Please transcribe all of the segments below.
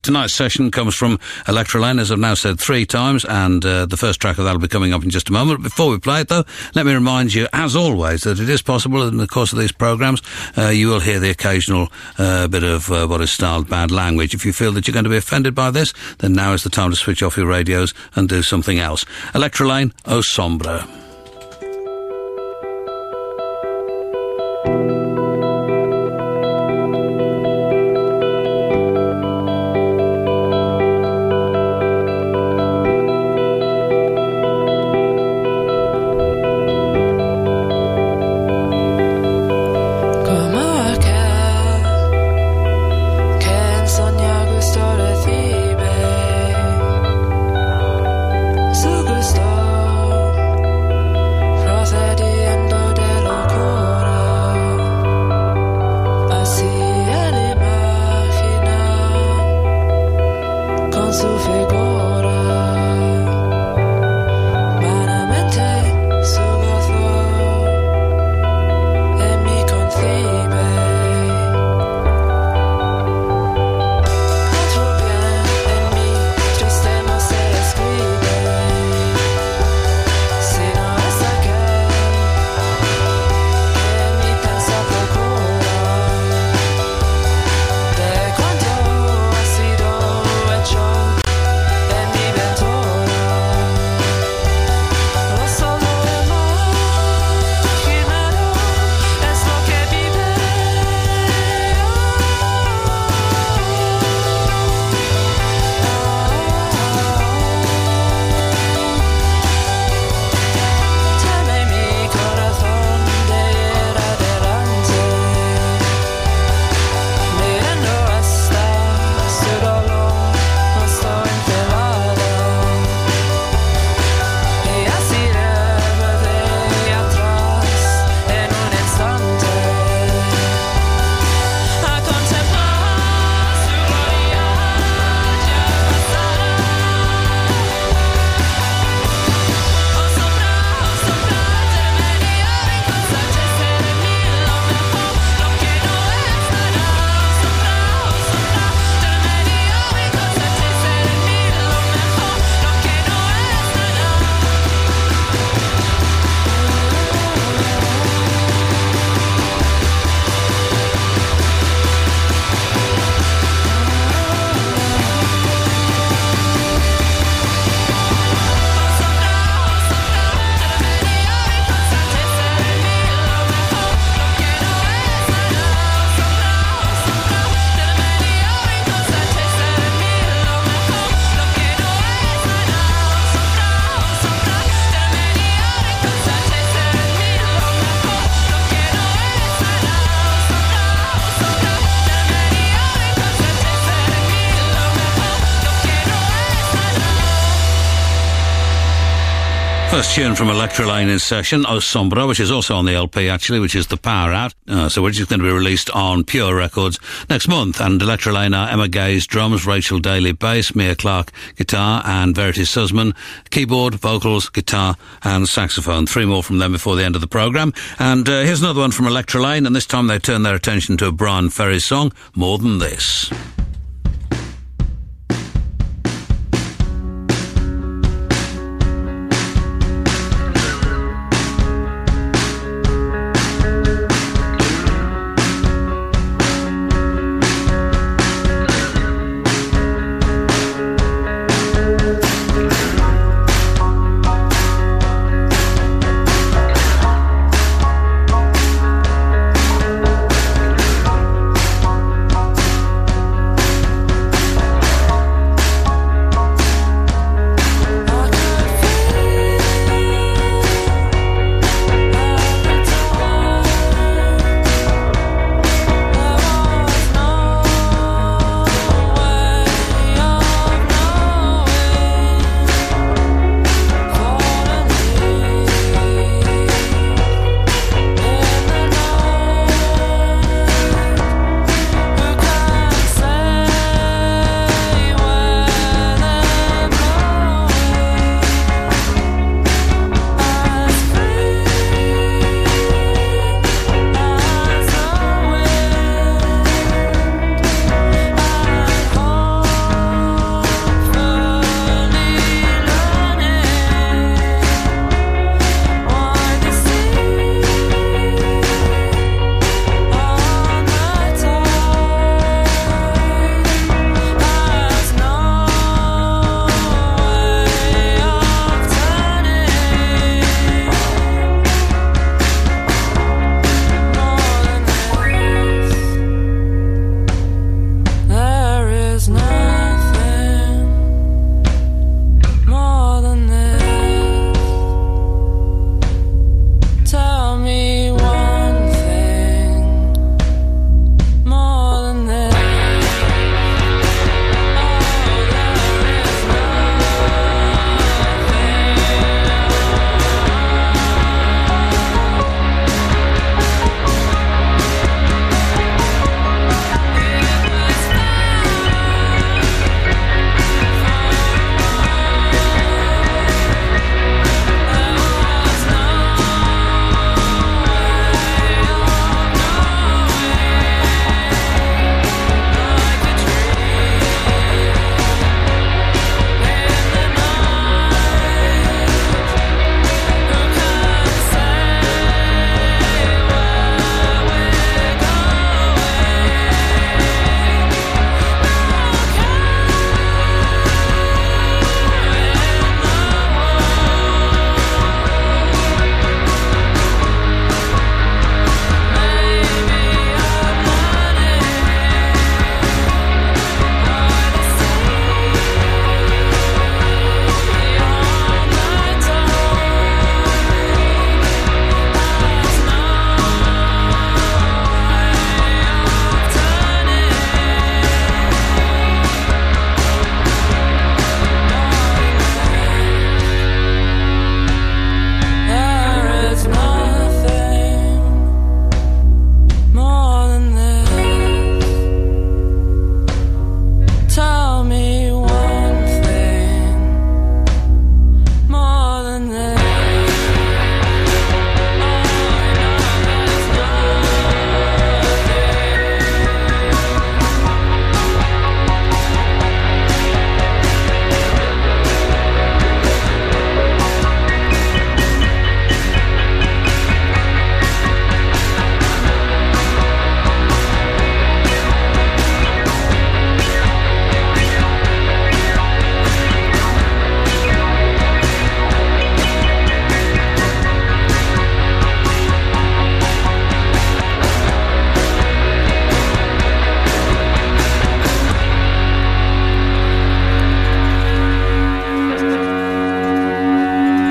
Tonight's session comes from Electroline, as I've now said 3 times, and the first track of that will be coming up in just a moment. Before we play it, though, let me remind you, as always, that it is possible in the course of these programmes you will hear the occasional bit of what is styled bad language. If you feel that you're going to be offended by this, then now is the time to switch off your radios and do something else. Electroline, O Sombra. First tune from Electroline in session, O Sombra, which is also on the LP actually, which is The Power Out, so which is going to be released on Pure Records next month. And Electroline are Emma Gaze drums, Rachel Daly bass, Mia Clark guitar, and Verity Sussman keyboard, vocals, guitar and saxophone. 3 more from them before the end of the programme. And here's another one from Electroline, and this time they turn their attention to a Brian Ferry song, More Than This.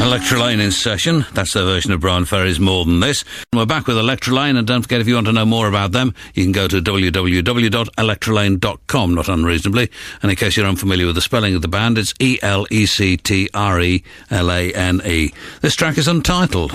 Electroline in session. That's their version of Brian Ferry's More Than This. And we're back with Electroline, and don't forget, if you want to know more about them, you can go to www.electroline.com, not unreasonably. And in case you're unfamiliar with the spelling of the band, it's Electrelane. This track is Untitled.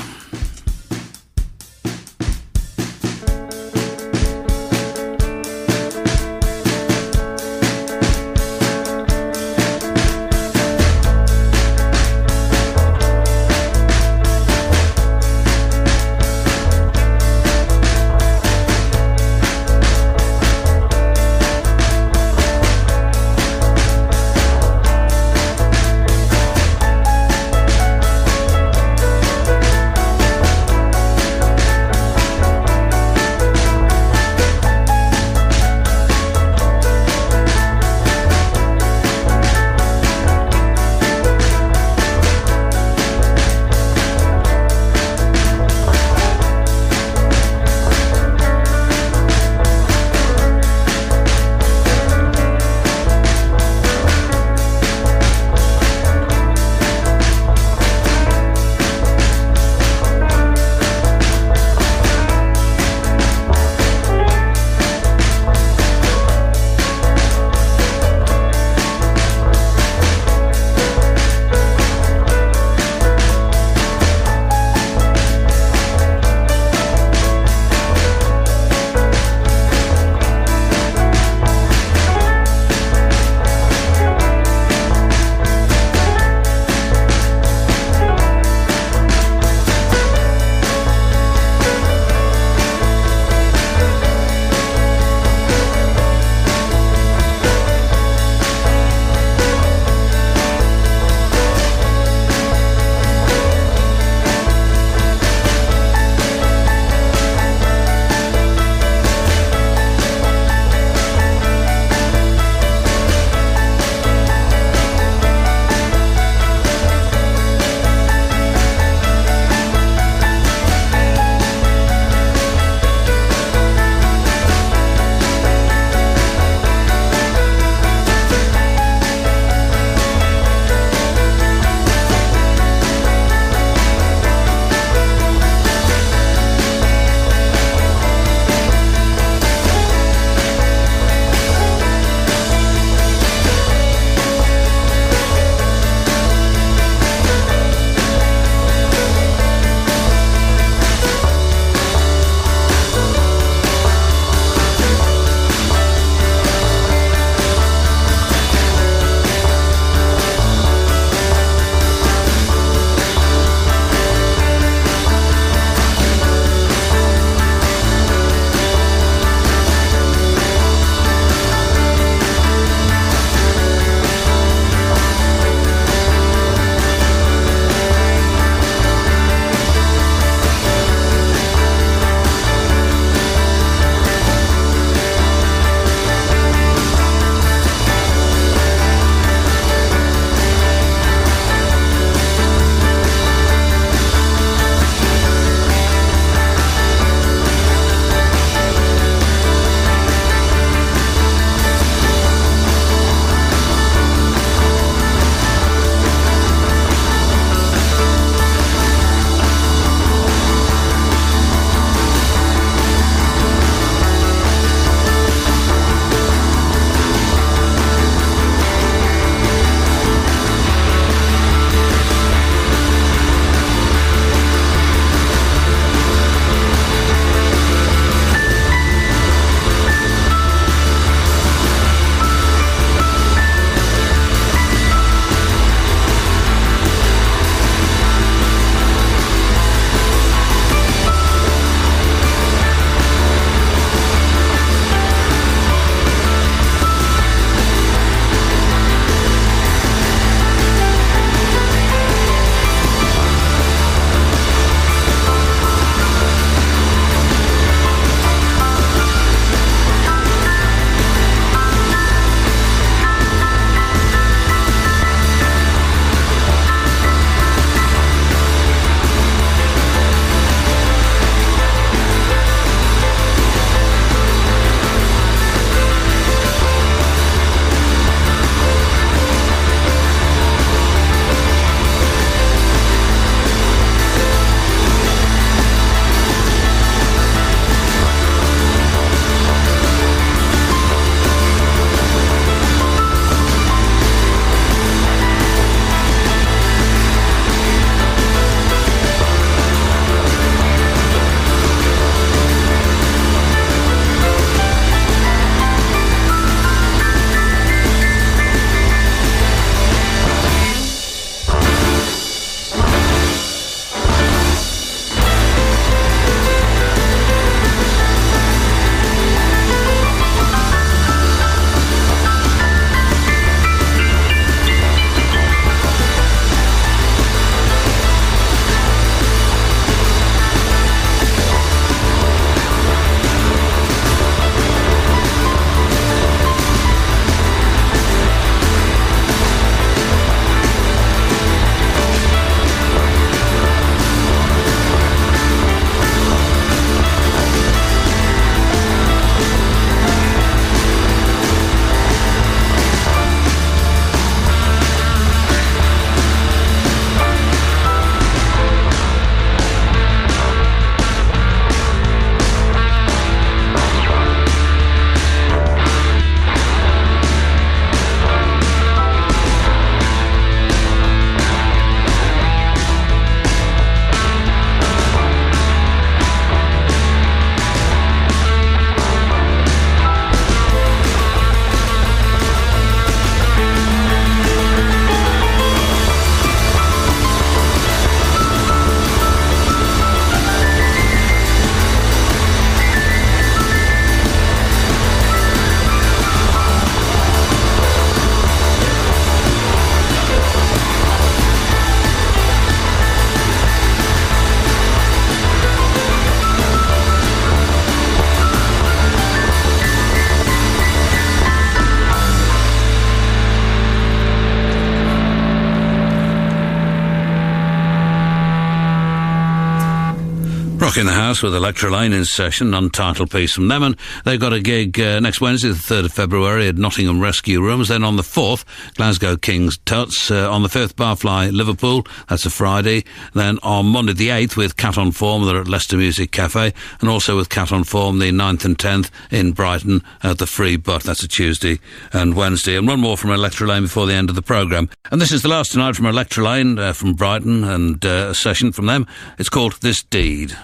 Rocking the House with Electroline in session, untitled piece from them, and they've got a gig next Wednesday, the 3rd of February at Nottingham Rescue Rooms. Then on the 4th, Glasgow King's Tuts. On the 5th, Barfly Liverpool, that's a Friday. Then on Monday the 8th with Cat on Form, they're at Leicester Music Cafe, and also with Cat on Form the 9th and 10th in Brighton at the Free Butt, that's a Tuesday and Wednesday. And one more from Electroline before the end of the programme. And this is the last tonight from Electroline from Brighton, and a session from them. It's called This Deed.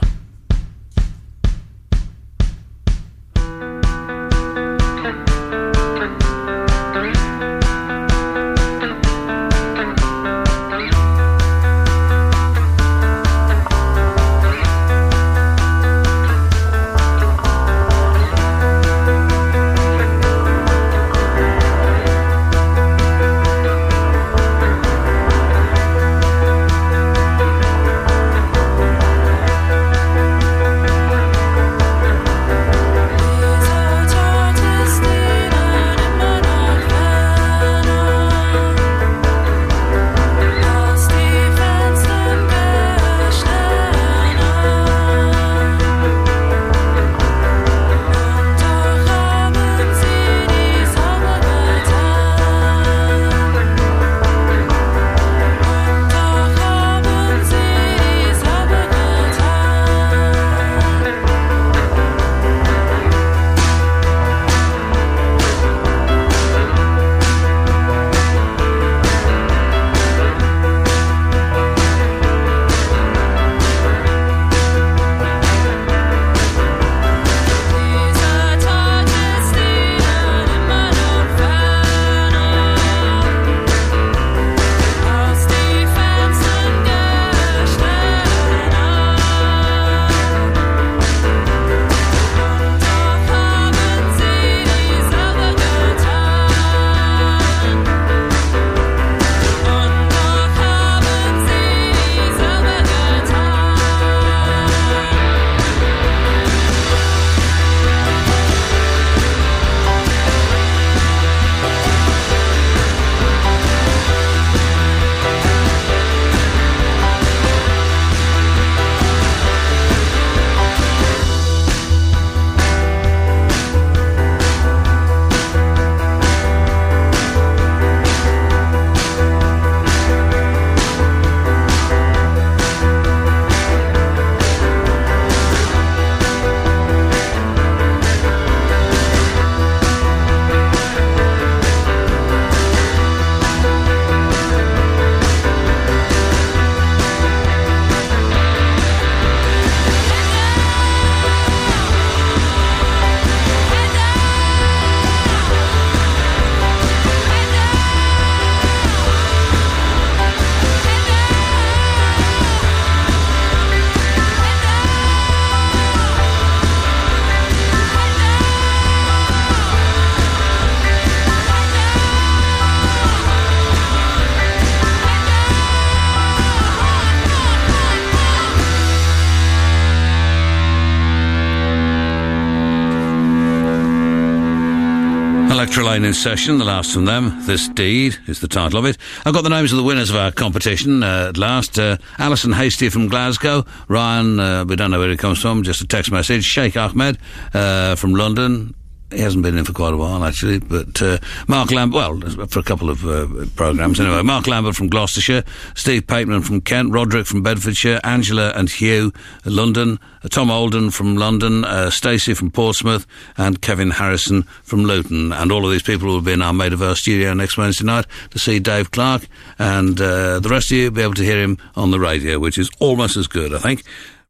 Electroline in session, the last from them. This Deed is the title of it. I've got the names of the winners of our competition at last. Alison Hasty from Glasgow. Ryan, we don't know where he comes from, just a text message. Sheikh Ahmed from London. He hasn't been in for quite a while, actually, but Mark Lambert, well, for a couple of programmes anyway. Mark Lambert from Gloucestershire, Steve Pateman from Kent, Roderick from Bedfordshire, Angela and Hugh, London, Tom Olden from London, Stacey from Portsmouth, and Kevin Harrison from Luton. And all of these people will be in our Made-of-Earth studio next Wednesday night to see Dave Clark, and the rest of you will be able to hear him on the radio, which is almost as good, I think.